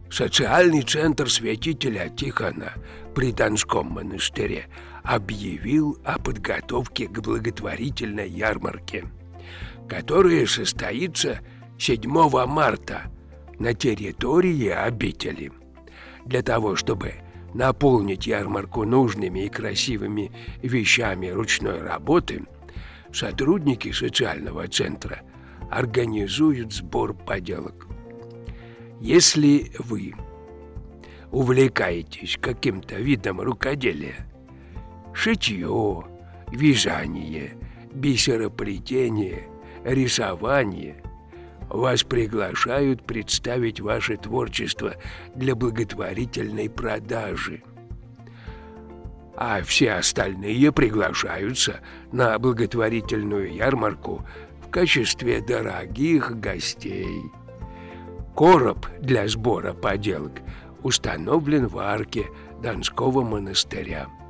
Социальный центр святителя Тихона при Донском монастыре объявил о подготовке к благотворительной ярмарке, которая состоится 7 марта на территории обители. Для того, чтобы наполнить ярмарку нужными и красивыми вещами ручной работы, сотрудники социального центра организуют сбор поделок. Если вы увлекаетесь каким-то видом рукоделия, шитье, вязание, бисероплетение, рисование, вас приглашают представить ваше творчество для благотворительной продажи. А все остальные приглашаются на благотворительную ярмарку в качестве дорогих гостей. Короб для сбора поделок установлен в арке Донского монастыря.